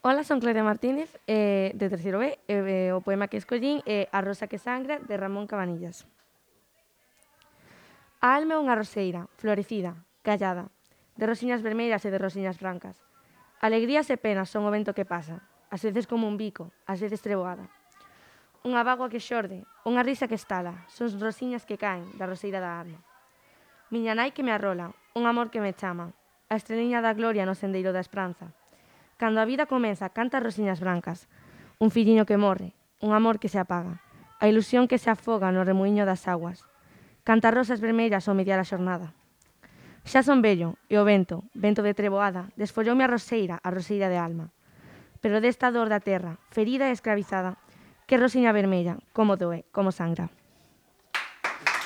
Ola, son Claudia Martínez, de terceiro B, o poema que escollín é A rosa que sangra, de Ramón Cabanillas. A alma é unha roseira, florecida, callada, de rosiñas vermellas e de rosiñas brancas. Alegrías e penas son o vento que pasa, ás veces como un bico, ás veces treboada. Unha bágoa que xorde, unha risa que estala, son rosiñas que caen da roseira da alma. Miña nai que me arrola, un amor que me chama, a estreliña da gloria no sendeiro da esperanza. Cando a vida comeza, canta rosiñas brancas, un filliño que morre, un amor que se apaga, a ilusión que se afoga no remuiño das aguas. Canta rosas vermellas ao mediar a xornada. Xa son vello, e o vento, vento de treboada, desfolloume a roseira de alma. Pero desta dor da terra, ferida e escravizada, que rosiña vermella, como doe, como sangra.